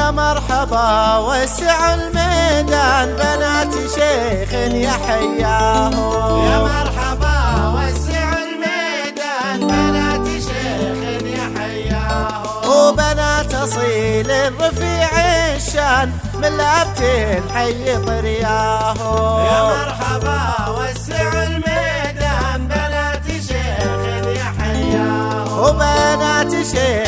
يا مرحبا وسع الميدان بنات شيخ يحياهم. يا مرحبا وسع الميدان بنات شيخ يحياهم. وبنات اصيل الرفيع الشان من لابتين حي طرياهم. يا مرحبا وسع الميدان بنات شيخ يحياهم. وبنات شيخ